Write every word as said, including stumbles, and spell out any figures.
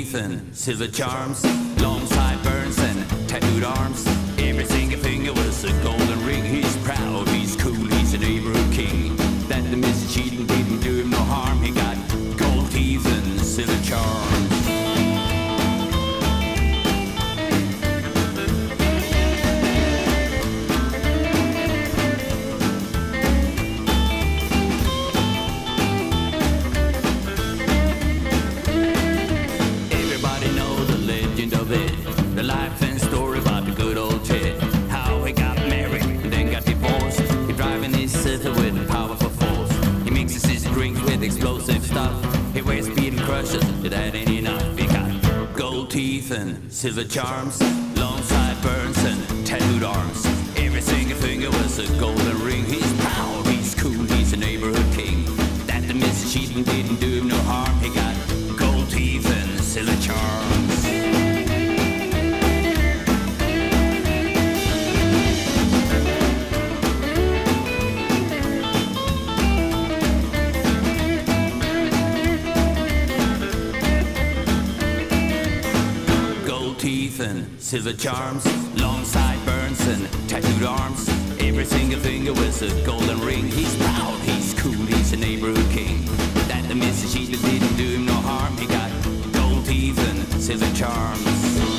teeth and silver charms, long sideburns and tattooed arms. Every single finger was a golden ring. He's proud, he's cool, he's a neighborhood king. That the Missus Cheating didn't do him no harm. He got gold teeth and silver charms. The life and story about the good old Ted. How he got married and then got divorced. He driving his city with powerful force. He mixes his drinks with explosive stuff. He wears speed and crushes, that ain't enough. He got gold teeth and silver charms, long sideburns and tattooed arms. Every single finger was a golden ring. He's proud, he's cool, he's a neighborhood king. That the Missus Cheating didn't do him no harm. He got gold teeth and silver charms. Teeth and silver charms, long sideburns and tattooed arms. Every single finger was a golden ring. He's proud, he's cool, he's a neighborhood king. That the Missus Cheating didn't do him no harm. He got gold teeth and silver charms.